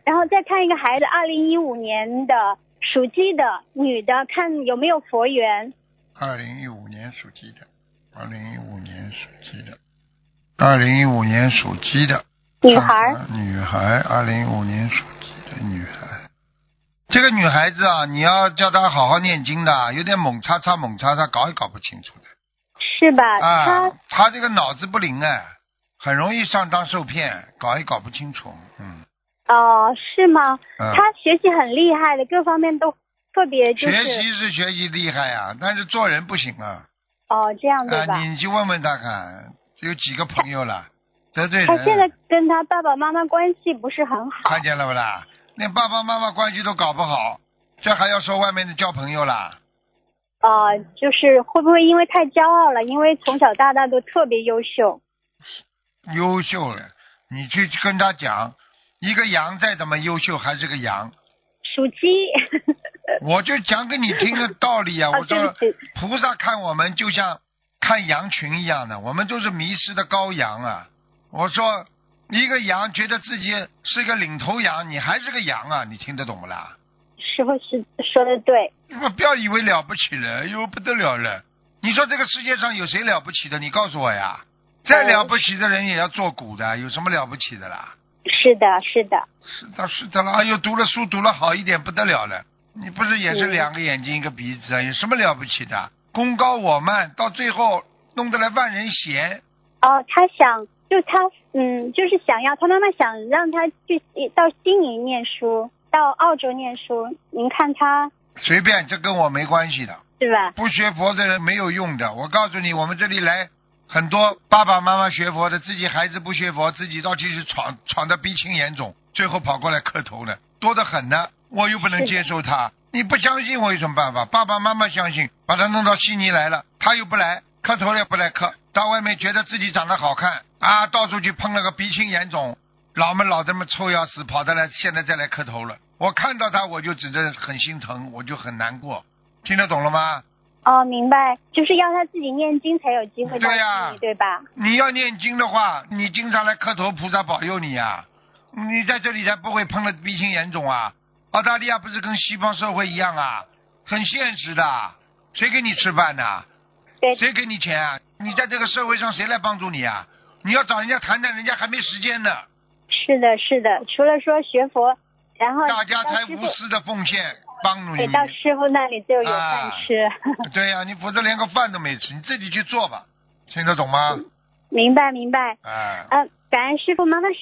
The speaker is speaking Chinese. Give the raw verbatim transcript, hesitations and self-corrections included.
然后再看一个孩子，二零一五年的属鸡的女的，看有没有佛缘。 二零一五年属鸡的，二零一五年属鸡的，二零一五年属鸡的女孩， 女孩，二零一五年属鸡的女孩。这个女孩子啊，你要叫她好好念经的，有点猛叉叉猛叉叉，搞也搞不清楚的。 是吧？ 啊， 她她这个脑子不灵哎，很容易上当受骗，搞也搞不清楚。嗯。 哦，是吗？ 嗯。 她学习很厉害的，各方面都特别就是。 学习是学习厉害呀、啊，但是做人不行啊。 哦，这样对吧？ 啊，你去问问他看，有几个朋友了，得罪人。 他现在跟他爸爸妈妈关系不是很好。 看见了不啦？连爸爸妈妈关系都搞不好，这还要说外面的交朋友啦？ 呃，就是会不会因为太骄傲了？因为从小到大都特别优秀。 优秀了，你去跟他讲，一个羊再怎么优秀还是个羊。 属鸡。 我就讲给你听个道理啊！ 哦、 我说菩萨看我们就像看羊群一样的，我们都是迷失的羔羊啊！我说一个羊觉得自己是个领头羊，你还是个羊啊！你听得懂不啦？ 师傅是说的对。 我不要以为了不起了，哎呦不得了了！你说这个世界上有谁了不起的？你告诉我呀！再了不起的人也要做股的，有什么了不起的啦？ 是的，是的。 是的，是的了。哎呦，读了书读了好一点不得了了。你不是也是两个眼睛一个鼻子啊？有什么了不起的？功高我慢，到最后弄得来万人嫌。 哦，他想，就他，嗯，就是想要他妈妈想让他去到悉尼念书，到澳洲念书。您看他随便，这跟我没关系的， 是吧？ 不学佛的人没有用的。我告诉你，我们这里来很多爸爸妈妈学佛的，自己孩子不学佛，自己到去是闯闯得鼻青眼肿，最后跑过来磕头了，多得很呢。我又不能接受他，你不相信我有什么办法？爸爸妈妈相信，把他弄到悉尼来了，他又不来，磕头也不来磕，到外面觉得自己长得好看啊，到处去碰了个鼻青眼肿，老们老这么臭要死，跑得来，现在再来磕头了。我看到他我就只是很心疼，我就很难过，听得懂了吗？ 哦，明白，就是要他自己念经才有机会到悉尼， 对呀， 对吧？ 你要念经的话，你经常来磕头，菩萨保佑你呀、啊，你在这里才不会碰了鼻青眼肿啊。澳大利亚不是跟西方社会一样啊，很现实的，谁给你吃饭呢？ 对， 谁给你钱啊？你在这个社会上谁来帮助你啊？你要找人家谈谈，人家还没时间呢。 是的，是的，除了说学佛，然后大家才无私的奉献帮助你， 到师傅那里就有饭吃。 啊、对呀、啊，你否则连个饭都没吃，你自己去做吧，听得懂吗？ 明白明白。 啊， 呃，感恩师傅，麻烦